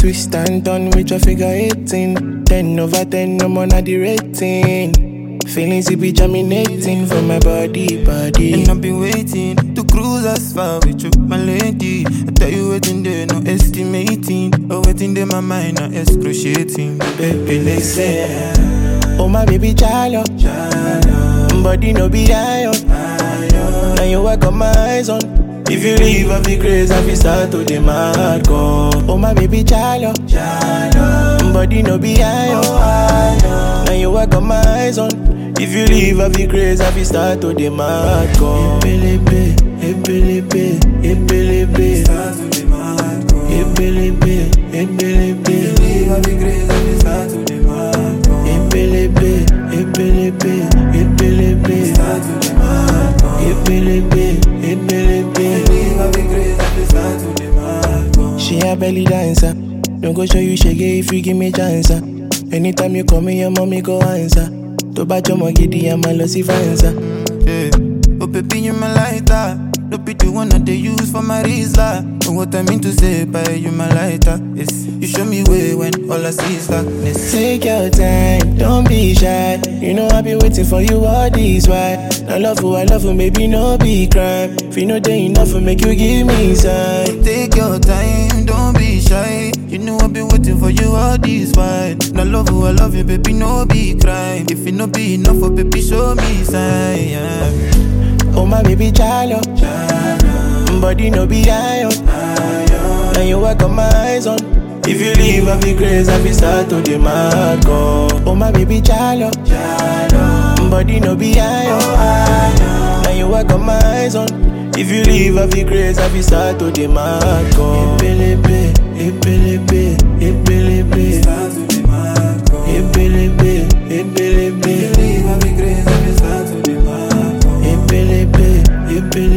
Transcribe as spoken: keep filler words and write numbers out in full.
twist and turn with your figure eighteen. Ten over ten, I'm on the rating. Feelings it be germinating for my body, body. And I've been waiting to cruise as far with you, my lady. I tell you waiting there, no estimating. Oh, waiting there, my mind, not excruciating. Baby, listen. Oh, my baby, Jalo. Body no be iron. Now you work on my eyes on. If you leave, I be crazy, I be start to the mad go. Oh, my baby, Jalo. Body no be iron. Now you work on my eyes on. If you leave, I be crazy, I be start to the mad go. Epelebe, epelebe, epelebe. Start to the mad go. Epelebe, epelebe. If you leave, I be crazy, I be start to the mad go. Epelebe, epelebe, epelebe. Start to the mad go. Epelebe, epelebe. If you leave, I be crazy, I be start to the mad go. She a belly dancer. Don't go show you shake it if you give me chance. Anytime you call me, your mommy go answer. To bat your monkey, I'm a lossy fancer. Yeah. Oh baby, you my lighter. Don't be the one that they use for my reason. And what I mean to say by you my lighter is you show me way when all I see is darkness. Take your time, don't be shy. You know I've been waiting for you all this while. I love you, I love you, baby, no be crime. If you know they enough, make you give me sign. Take your time, don't be shy. You know I've been waiting for you all this while. I love you, I love you, baby, no be crime. If it no be enough for baby, show me sign. Yeah. Oh my baby, Jalo. Body no be iron. Now you work on my eyes on. If you leave, I be crazy, I be start to the mad go. Oh my baby, Jalo. Body no be iron. Now you work on my eyes on. If you leave, I be crazy, I be start to the mad go. Epelebe, epelebe, epelebe. Start to the mad go. Epelebe, epelebe. If you leave, I be crazy, I be start to the mad go. Epelebe, epelebe.